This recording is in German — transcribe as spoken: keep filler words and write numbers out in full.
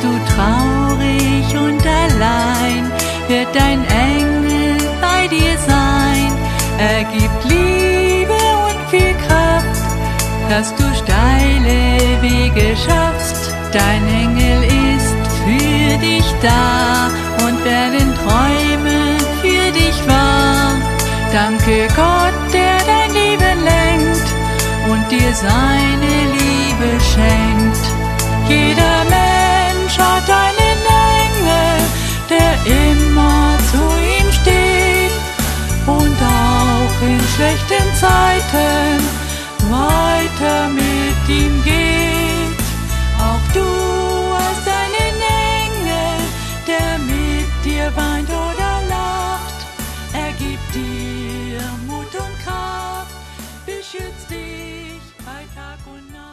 du traurig und allein, wird dein Engel bei dir sein. Er gibt Liebe und viel Kraft, dass du steile Wege schaffst. Dein Engel ist für dich da und werden Träume für dich wahr. Danke Gott, der dein Leben lenkt und dir seine Liebe schenkt. Jeder Mensch hat einen Engel, der immer zu ihm steht und auch in schlechten Zeiten weiter mit ihm geht. Auch du hast einen Engel, der mit dir weint oder lacht. Er gibt dir Mut und Kraft, beschützt dich bei Tag und Nacht.